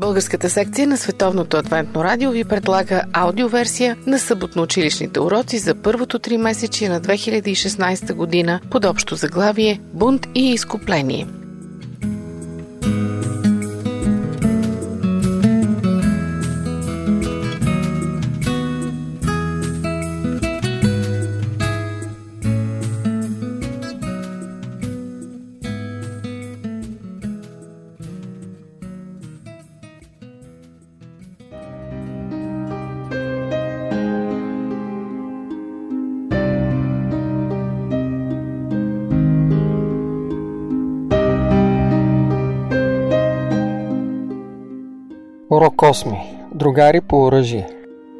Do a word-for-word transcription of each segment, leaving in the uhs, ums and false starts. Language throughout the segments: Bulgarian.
Българската секция на Световното адвентно радио ви предлага аудиоверсия на съботно-училищните уроци за първото тримесечие на две хиляди и шестнадесета година под общо заглавие «Бунт и изкупление». Урок осми. Другари по оръжие.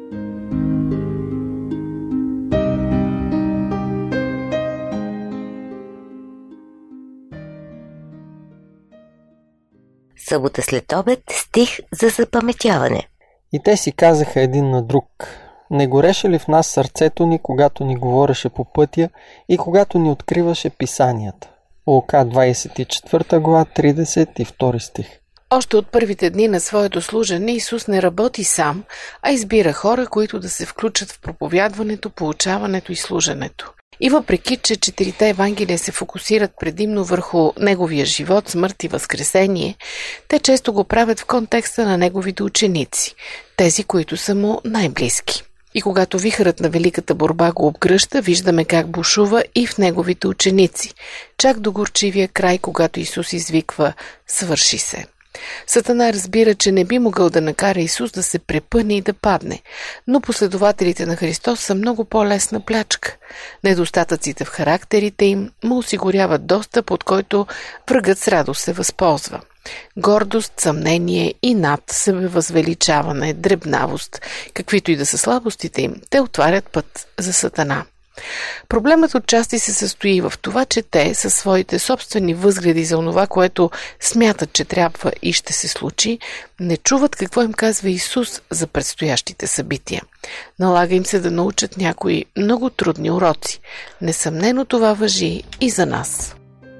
Събота след обед, стих за запаметяване. И те си казаха един на друг: не гореше ли в нас сърцето ни, когато ни говореше по пътя и когато ни откриваше писанията? Лука двадесет и четвърта глава, тридесет и втори стих. Още от първите дни на своето служене Исус не работи сам, а избира хора, които да се включат в проповядването, получаването и служенето. И въпреки, че четирите евангелия се фокусират предимно върху неговия живот, смърт и възкресение, те често го правят в контекста на неговите ученици, тези, които са му най-близки. И когато вихърът на великата борба го обгръща, виждаме как бушува и в неговите ученици, чак до горчивия край, когато Исус извиква «Свърши се». Сатана разбира, че не би могъл да накара Исус да се препъне и да падне, но последователите на Христос са много по-лесна плячка. Недостатъците в характерите им му осигуряват достъп, от който врагът с радост се възползва. Гордост, съмнение, инат, себевъзвеличаване, дребнавост, каквито и да са слабостите им, те отварят път за Сатана. Проблемът отчасти се състои в това, че те със своите собствени възгледи за онова, което смятат, че трябва и ще се случи, не чуват какво им казва Исус за предстоящите събития. Налага им се да научат някои много трудни уроци. Несъмнено това важи и за нас.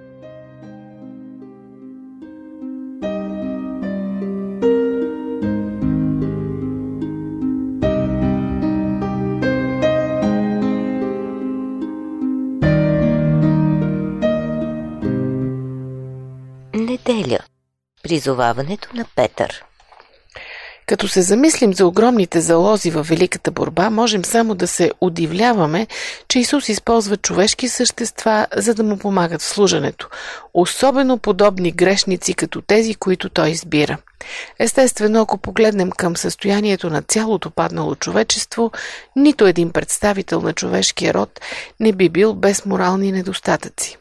Неделя. Призоваването на Петър. Като се замислим за огромните залози във великата борба, можем само да се удивляваме, че Исус използва човешки същества, за да му помагат в служенето, особено подобни грешници като тези, които той избира. Естествено, ако погледнем към състоянието на цялото паднало човечество, нито един представител на човешкия род не би бил без морални недостатъци.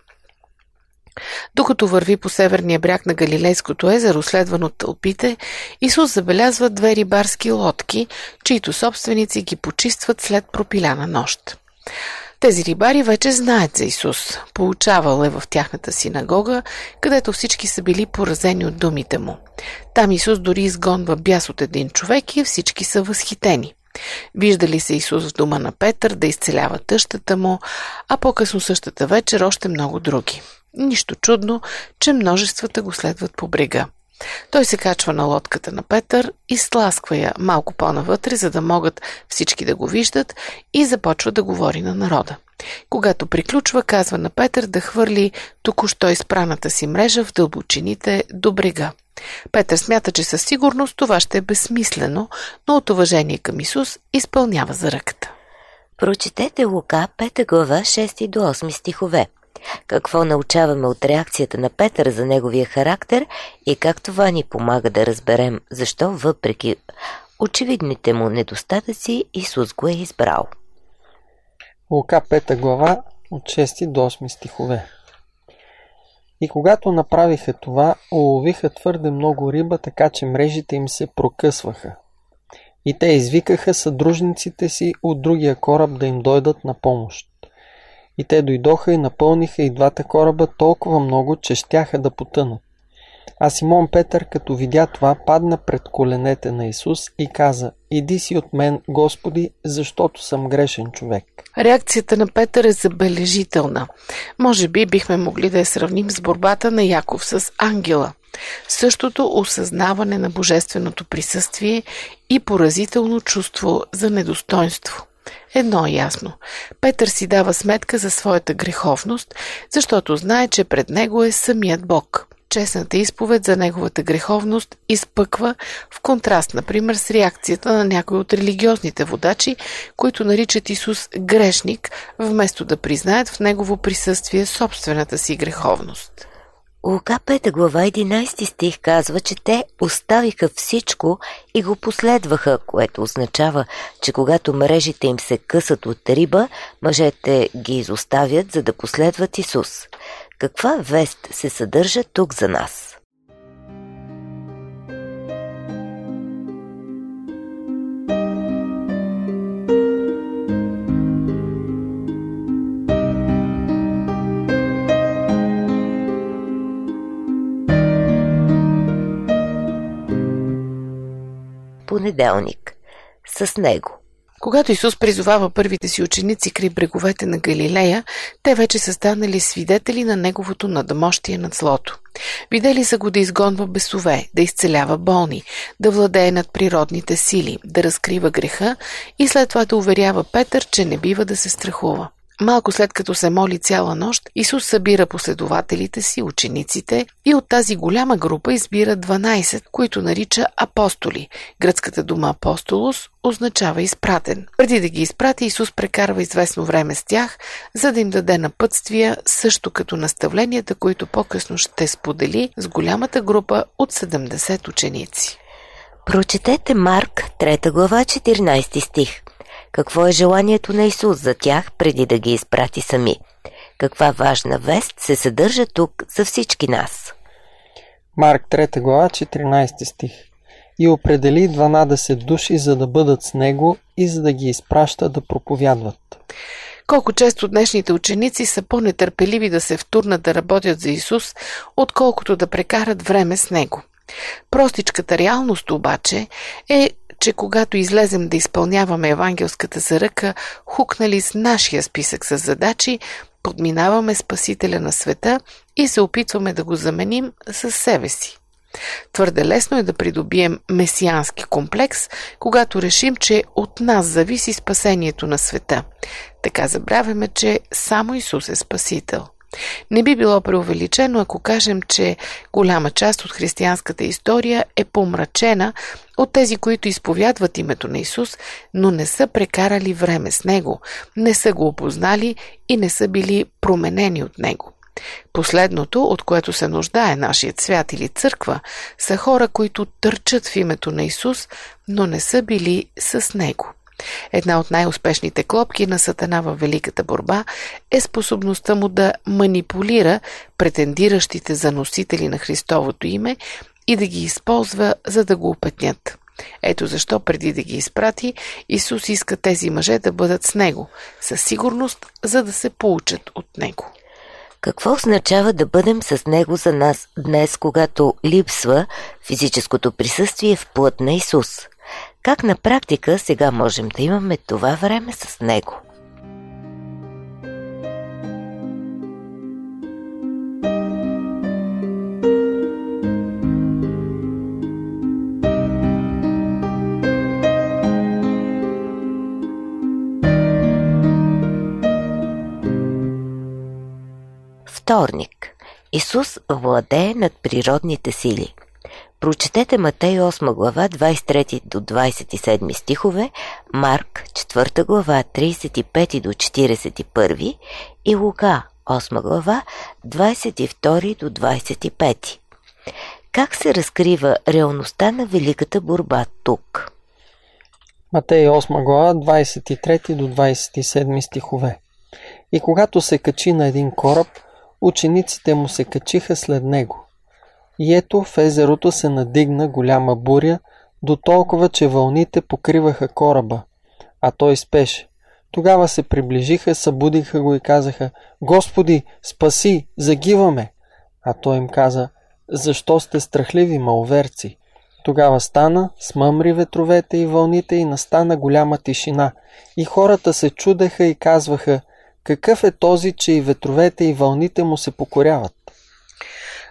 Докато върви по северния бряг на Галилейското езеро, следван от тълпите, Исус забелязва две рибарски лодки, чието собственици ги почистват след пропиляна нощ. Тези рибари вече знаят за Исус. Получавал е в тяхната синагога, където всички са били поразени от думите му. Там Исус дори изгонва бяс от един човек и всички са възхитени. Виждали се Исус в дома на Петър да изцелява тъщата му, а по-късно същата вечер още много други. Нищо чудно, че множествата го следват по брега. Той се качва на лодката на Петър, изтласква я малко по-навътре, за да могат всички да го виждат, и започва да говори на народа. Когато приключва, казва на Петър да хвърли току-що изпраната си мрежа в дълбочините до брега. Петър смята, че със сигурност това ще е безсмислено, но от уважение към Исус изпълнява заръката. Прочетете Лука пета глава, шести до осми стихове. Какво научаваме от реакцията на Петър за неговия характер и как това ни помага да разберем защо въпреки очевидните му недостатъци Исус го е избрал. Лука пета глава от шести до осми стихове. И когато направиха това, уловиха твърде много риба, така че мрежите им се прокъсваха. И те извикаха съдружниците си от другия кораб да им дойдат на помощ. И те дойдоха и напълниха и двата кораба толкова много, че щяха да потънат. А Симон Петър, като видя това, падна пред коленете на Исус и каза: „Иди си от мен, Господи, защото съм грешен човек.“ Реакцията на Петър е забележителна. Може би бихме могли да я сравним с борбата на Яков с ангела. Същото осъзнаване на божественото присъствие и поразително чувство за недостойнство. Едно е ясно. Петър си дава сметка за своята греховност, защото знае, че пред него е самият Бог. Честната изповед за неговата греховност изпъква в контраст, например, с реакцията на някои от религиозните водачи, които наричат Исус грешник, вместо да признаят в негово присъствие собствената си греховност. Лука пета глава единайсети стих казва, че те оставиха всичко и го последваха, което означава, че когато мрежите им се късат от риба, мъжете ги изоставят, за да последват Исус. Каква вест се съдържа тук за нас? Понеделник. С него. Когато Исус призовава първите си ученици край бреговете на Галилея, те вече са станали свидетели на неговото надмощие над злото. Видели са го да изгонва бесове, да изцелява болни, да владее над природните сили, да разкрива греха и след това да уверява Петър, че не бива да се страхува. Малко след като се моли цяла нощ, Исус събира последователите си, учениците, и от тази голяма група избира дванайсет, които нарича апостоли. Гръцката дума апостолос означава изпратен. Преди да ги изпрати, Исус прекарва известно време с тях, за да им даде напътствия, също като наставленията, които по-късно ще сподели с голямата група от седемдесет ученици. Прочетете Марк, трета глава, четиринайсети стих. Какво е желанието на Исус за тях преди да ги изпрати сами? Каква важна вест се съдържа тук за всички нас? Марк трета глава, четиринайсети стих. И определи дванадесет души, за да бъдат с него и за да ги изпраща да проповядват. Колко често днешните ученици са по-нетърпеливи да се втурнат да работят за Исус, отколкото да прекарат време с него. Простичката реалност обаче е, че когато излезем да изпълняваме евангелската заръка, хукнали с нашия списък с задачи, подминаваме Спасителя на света и се опитваме да го заменим със себе си. Твърде лесно е да придобием месиански комплекс, когато решим, че от нас зависи спасението на света. Така забравяме, че само Исус е Спасител. Не би било преувеличено, ако кажем, че голяма част от християнската история е помрачена от тези, които изповядват името на Исус, но не са прекарали време с Него, не са го опознали и не са били променени от Него. Последното, от което се нуждае нашият свят или църква, са хора, които търчат в името на Исус, но не са били с Него. Една от най-успешните клопки на Сатана във великата борба е способността му да манипулира претендиращите за носители на Христовото име и да ги използва, за да го опетнят. Ето защо преди да ги изпрати, Исус иска тези мъже да бъдат с Него, със сигурност, за да се поучат от Него. Какво означава да бъдем с Него за нас днес, когато липсва физическото присъствие в плът на Исус? Как на практика сега можем да имаме това време с Него? Вторник. Исус владее над природните сили. Прочетете Матей осма глава, двайсет и трети до двайсет и седми стихове, Марк четвърта глава, трийсет и пети до четирийсет и първи и Лука осма глава, двайсет и втори до двайсет и пети. Как се разкрива реалността на великата борба тук? Матей осма глава, двайсет и трети до двайсет и седми стихове. И когато се качи на един кораб, учениците му се качиха след него. И ето в езерото се надигна голяма буря, до толкова, че вълните покриваха кораба, а той спеше. Тогава се приближиха, събудиха го и казаха: Господи, спаси, загиваме! А той им каза: защо сте страхливи, маловерци? Тогава стана, смъмри ветровете и вълните и настана голяма тишина. И хората се чудеха и казваха: какъв е този, че и ветровете и вълните му се покоряват?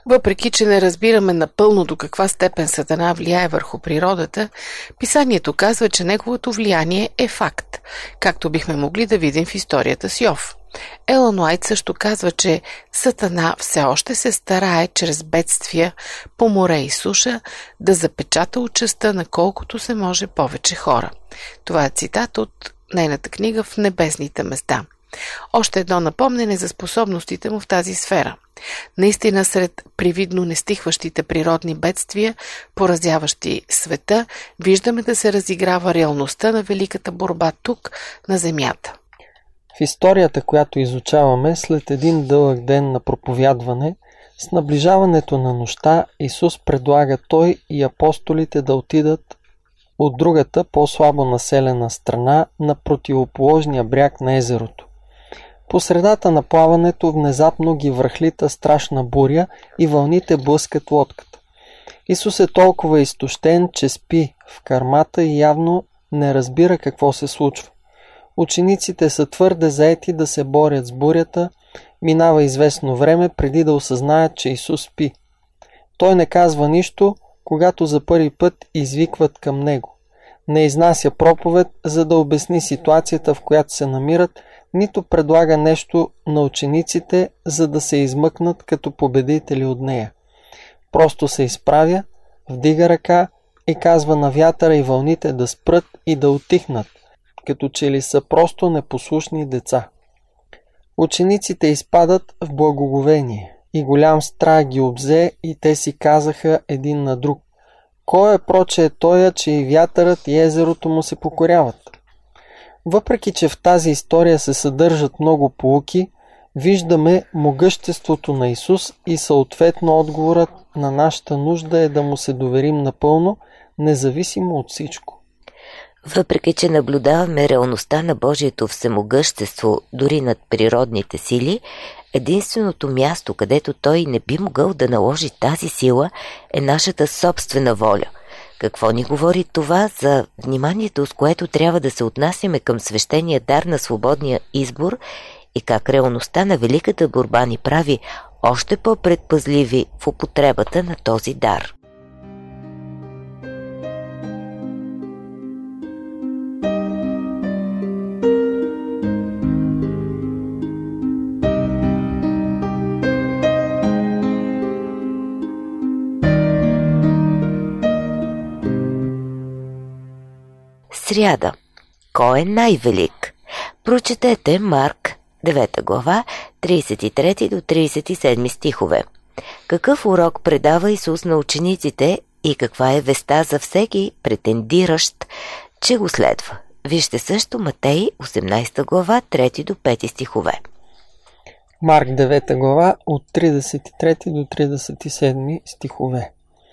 Въпреки че не разбираме напълно до каква степен Сатана влияе върху природата, писанието казва, че неговото влияние е факт, както бихме могли да видим в историята с Йов. Елън Уайт също казва, че Сатана все още се старае чрез бедствия по море и суша да запечата участта на колкото се може повече хора. Това е цитат от нейната книга «В небесните места». Още едно напомнене за способностите му в тази сфера. Наистина, сред привидно нестихващите природни бедствия, поразяващи света, виждаме да се разиграва реалността на великата борба тук, на земята. В историята, която изучаваме, след един дълъг ден на проповядване, с наближаването на нощта, Исус предлага Той и апостолите да отидат от другата, по-слабо населена страна на противоположния бряг на езерото. По средата на плаването внезапно ги връхлита страшна буря и вълните блъскат лодката. Исус е толкова изтощен, че спи в кърмата и явно не разбира какво се случва. Учениците са твърде заети да се борят с бурята, минава известно време преди да осъзнаят, че Исус спи. Той не казва нищо, когато за първи път извикват към него. Не изнася проповед, за да обясни ситуацията, в която се намират, нито предлага нещо на учениците, за да се измъкнат като победители от нея. Просто се изправя, вдига ръка и казва на вятъра и вълните да спрат и да утихнат, като че ли са просто непослушни деца. Учениците изпадат в благоговение и голям страх ги обзе и те си казаха един на друг: кой е прочее тоя, че и вятърът и езерото му се покоряват? Въпреки че в тази история се съдържат много поуки, виждаме могъществото на Исус и съответно отговорът на нашата нужда е да му се доверим напълно, независимо от всичко. Въпреки че наблюдаваме реалността на Божието всемогъщество дори над природните сили, единственото място, където Той не би могъл да наложи тази сила, е нашата собствена воля. Какво ни говори това за вниманието, с което трябва да се отнасяме към свещения дар на свободния избор и как реалността на великата борба ни прави още по-предпазливи в употребата на този дар? Сряда. Кой е най-велик? Прочетете Марк, девета глава, тридесет и трети до тридесет и седми стихове. Какъв урок предава Исус на учениците и каква е веста за всеки претендиращ, че го следва? Вижте също Матей, осемнадесета глава, трети до пети стихове. Марк, девета глава, от тридесет и трети до тридесет и седми стихове.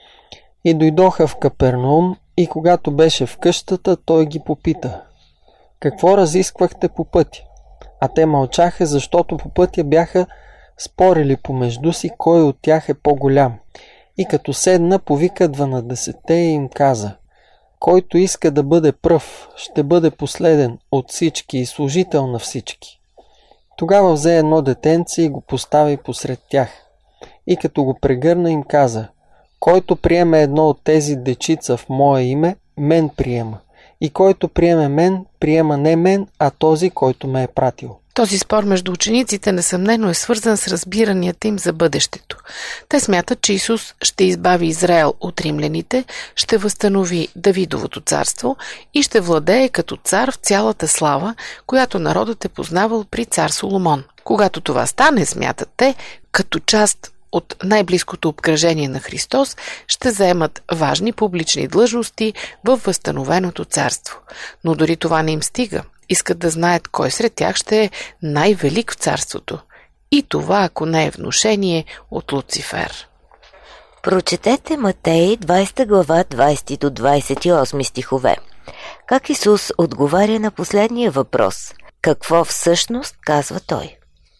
И дойдоха в Капернаум, и когато беше в къщата, той ги попита: какво разисквахте по пътя? А те мълчаха, защото по пътя бяха спорили помежду си кой от тях е по-голям. И като седна, повика дванадесетте и им каза: който иска да бъде пръв, ще бъде последен от всички и служител на всички. Тогава взе едно детенце и го постави посред тях. И като го прегърна, им каза: който приеме едно от тези дечица в мое име, мен приема. И който приеме мен, приема не мен, а този, който ме е пратил. Този спор между учениците несъмнено е свързан с разбиранията им за бъдещето. Те смятат, че Исус ще избави Израел от римляните, ще възстанови Давидовото царство и ще владее като цар в цялата слава, която народът е познавал при цар Соломон. Когато това стане, смятат те, като част от най-близкото обкръжение на Христос, ще заемат важни публични длъжности в възстановеното царство. Но дори това не им стига. Искат да знаят кой сред тях ще е най-велик в царството. И това, ако не е внушение от Луцифер. Прочетете Матей, двадесета глава, двадесети до двадесет и осми стихове. Как Исус отговаря на последния въпрос? Какво всъщност казва Той?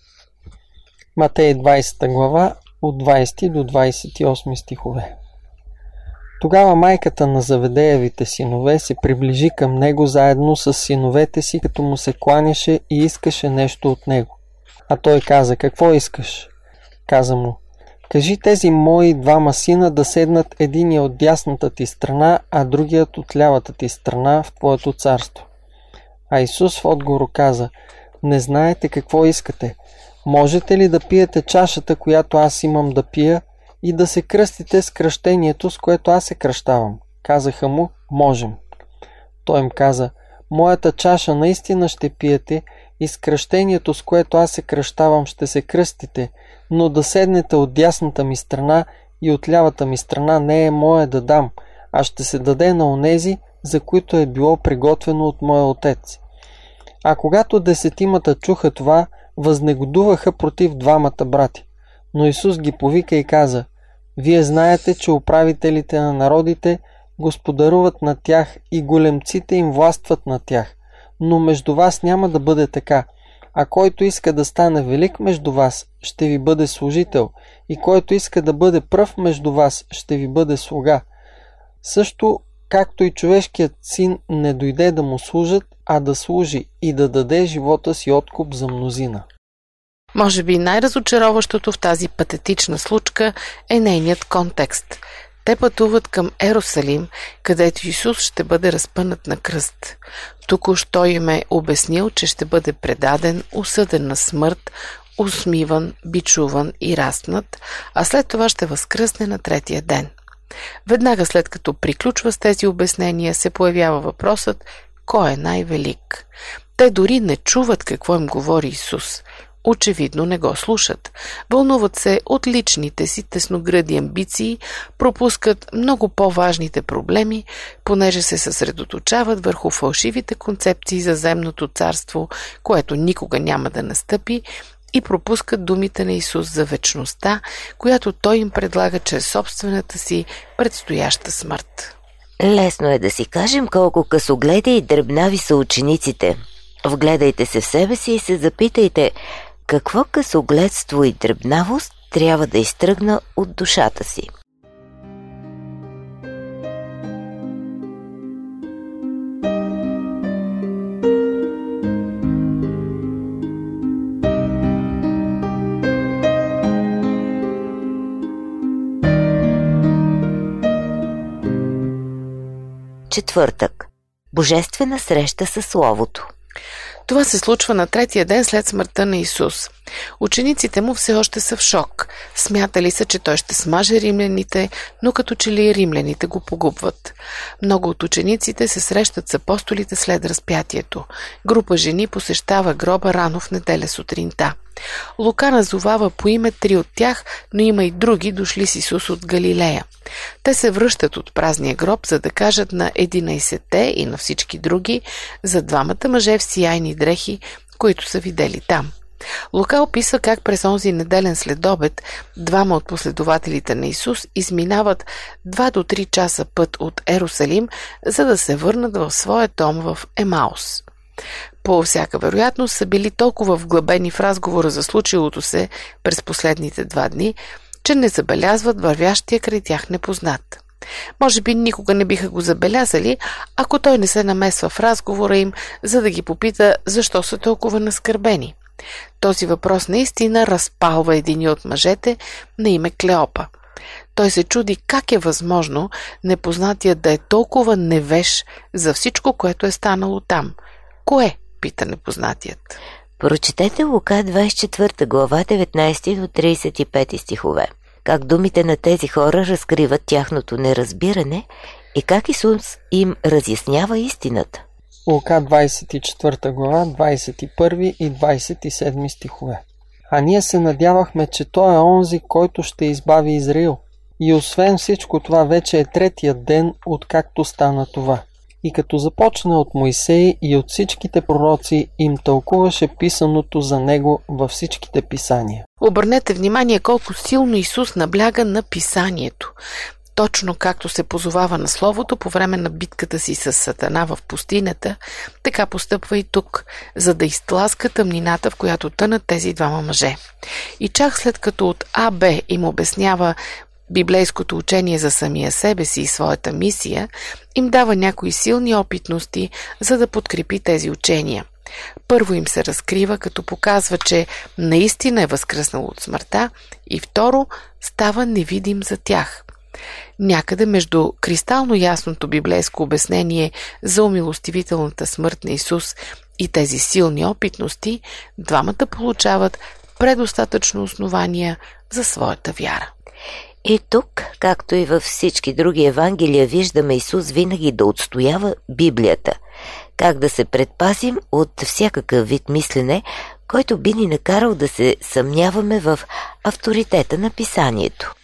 Матей, двадесета глава, от двадесети до двадесет и осми стихове. Тогава майката на Заведеевите синове се приближи към него заедно с синовете си, като му се кланяше и искаше нещо от него. А той каза: какво искаш? Каза му: Кажи тези мои двама сина да седнат единия от дясната ти страна, а другият от лявата ти страна в твоето царство. А Исус в отговор каза: не знаете какво искате. Можете ли да пиете чашата, която аз имам да пия, и да се кръстите с кръщението, с което аз се кръщавам? Казаха му: можем. Той им каза: моята чаша наистина ще пиете и с кръщението, с което аз се кръщавам, ще се кръстите, но да седнете от дясната ми страна и от лявата ми страна не е мое да дам, а ще се даде на онези, за които е било приготвено от моя отец. А когато десетимата чуха това, възнегодуваха против двамата брати. Но Исус ги повика и каза: вие знаете, че управителите на народите господаруват над тях и големците им властват над тях. Но между вас няма да бъде така. А който иска да стане велик между вас, ще ви бъде служител, и който иска да бъде пръв между вас, ще ви бъде слуга. Също както и човешкият син не дойде да му служат, а да служи и да даде живота си откуп за мнозина. Може би най-разочароващото в тази патетична случка е нейният контекст. Те пътуват към Ерусалим, където Исус ще бъде разпънат на кръст. Току-що им е обяснил, че ще бъде предаден, осъден на смърт, усмиван, бичуван и разпнат, а след това ще възкръсне на третия ден. Веднага след като приключва с тези обяснения, се появява въпросът: кой е най-велик? Те дори не чуват какво им говори Исус. Очевидно не го слушат. Вълнуват се от личните си тесногради амбиции, пропускат много по-важните проблеми, понеже се съсредоточават върху фалшивите концепции за земното царство, което никога няма да настъпи, и пропускат думите на Исус за вечността, която Той им предлага чрез собствената си предстояща смърт. Лесно е да си кажем колко късогледи и дребнави са учениците. Вгледайте се в себе си и се запитайте какво късогледство и дребнавост трябва да изтръгна от душата си. Четвъртък. Божествена среща със Словото. Това се случва на третия ден след смъртта на Исус. Учениците му все още са в шок. Смятали са, че той ще смаже римляните, но като че ли римляните го погубват. Много от учениците се срещат с апостолите след разпятието. Група жени посещава гроба рано в неделя сутринта. Лука назовава по име три от тях, но има и други, дошли с Исус от Галилея. Те се връщат от празния гроб, за да кажат на единайсетте и на всички други за двамата мъже в сияйни дрехи, които са видели там. Лука описва как през онзи неделен следобед двама от последователите на Исус изминават два до три часа път от Ерусалим, за да се върнат в своя дом в Емаус. По всяка вероятност са били толкова вглъбени в разговора за случилото се през последните два дни, че не забелязват вървящия край тях непознат. Може би никога не биха го забелязали, ако той не се намесва в разговора им, за да ги попита защо са толкова наскърбени. Този въпрос наистина разпалва един от мъжете на име Клеопа. Той се чуди как е възможно непознатият да е толкова невеж за всичко, което е станало там. Кое? Пита непознатият. Прочетете Лука двадесет и четвърта глава, деветнайсети до тридесет и пети стихове. Как думите на тези хора разкриват тяхното неразбиране и как Исус им разяснява истината. Лука двадесет и четвърта глава, двадесет и първи и двадесет и седми стихове. А ние се надявахме, че той е онзи, който ще избави Израил. И освен всичко това, вече е третият ден, откакто стана това. И като започна от Моисей и от всичките пророци, им тълкуваше писаното за него във всичките писания. Обърнете внимание колко силно Исус набляга на писанието. Точно както се позовава на Словото по време на битката си с Сатана в пустинята, така постъпва и тук, за да изтласка тъмнината, в която тънат тези двама мъже. И чак след като от А Б им обяснява библейското учение за самия себе си и своята мисия, им дава някои силни опитности, за да подкрепи тези учения. Първо им се разкрива, като показва, че наистина е възкръснал от смъртта, и второ, става невидим за тях. Някъде между кристално ясното библейско обяснение за умилостивителната смърт на Исус и тези силни опитности, двамата получават предостатъчно основания за своята вяра. И тук, както и във всички други евангелия, виждаме Исус винаги да отстоява Библията. Как да се предпазим от всякакъв вид мислене, който би ни накарал да се съмняваме в авторитета на писанието.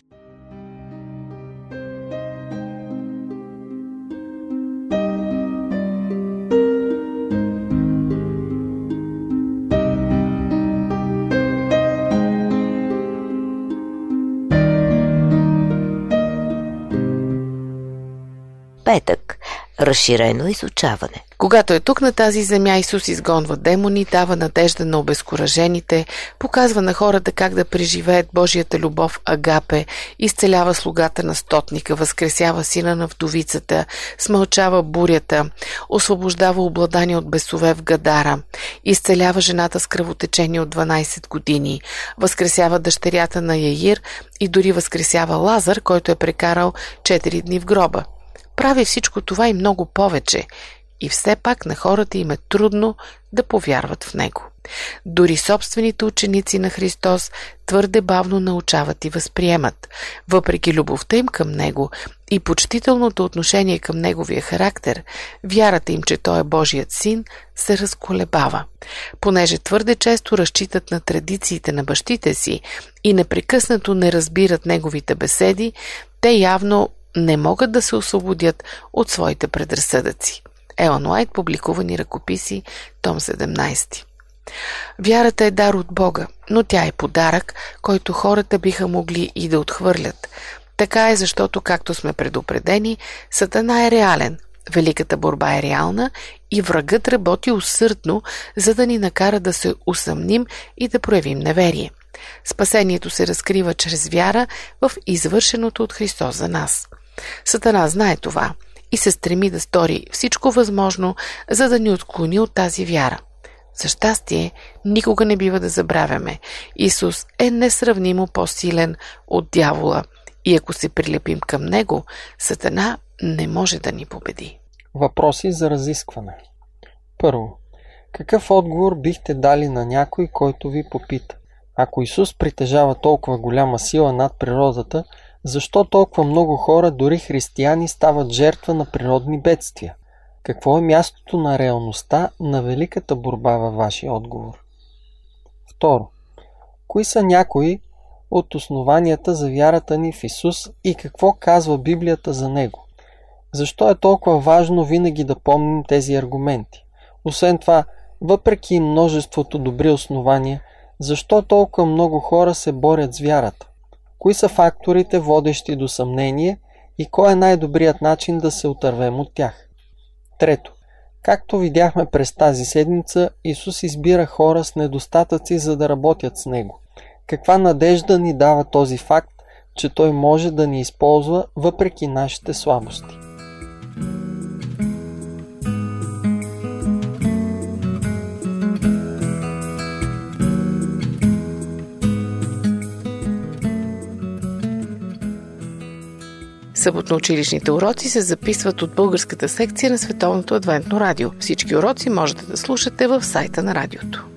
Петък. Разширено изучаване. Когато е тук на тази земя, Исус изгонва демони, дава надежда на обезкуражените, показва на хората как да преживеят Божията любов агапе, изцелява слугата на стотника, възкресява сина на вдовицата, смълчава бурята, освобождава обладани от бесове в Гадара, изцелява жената с кръвотечение от дванайсет години, възкресява дъщерята на Яир и дори възкресява Лазар, който е прекарал четири дни в гроба. Прави всичко това и много повече, и все пак на хората им е трудно да повярват в него. Дори собствените ученици на Христос твърде бавно научават и възприемат. Въпреки любовта им към него и почтителното отношение към неговия характер, вярата им, че той е Божият син, се разколебава. Понеже твърде често разчитат на традициите на бащите си и непрекъснато не разбират неговите беседи, те явно не могат да се освободят от своите предразсъдъци. Елън Уайт, публикувани ръкописи, том седемнайсети. Вярата е дар от Бога, но тя е подарък, който хората биха могли и да отхвърлят. Така е, защото, както сме предупредени, Сатана е реален, великата борба е реална и врагът работи усърдно, за да ни накара да се усъмним и да проявим неверие. Спасението се разкрива чрез вяра в извършеното от Христос за нас. Сатана знае това и се стреми да стори всичко възможно, за да ни отклони от тази вяра. За щастие, никога не бива да забравяме. Исус е несравнимо по-силен от дявола и ако се прилепим към него, Сатана не може да ни победи. Въпроси за разискване. Първо, какъв отговор бихте дали на някой, който ви попита? Ако Исус притежава толкова голяма сила над природата, защо толкова много хора, дори християни, стават жертва на природни бедствия? Какво е мястото на реалността на великата борба във вашия отговор? Второ, кои са някои от основанията за вярата ни в Исус и какво казва Библията за Него? Защо е толкова важно винаги да помним тези аргументи? Освен това, въпреки множеството добри основания, защо толкова много хора се борят с вярата? Кои са факторите, водещи до съмнение, и кой е най-добрият начин да се отървем от тях? Трето, както видяхме през тази седмица, Исус избира хора с недостатъци, за да работят с Него. Каква надежда ни дава този факт, че Той може да ни използва въпреки нашите слабости? Съботно-училищните уроци се записват от българската секция на Световното адвентно радио. Всички уроци можете да слушате в сайта на радиото.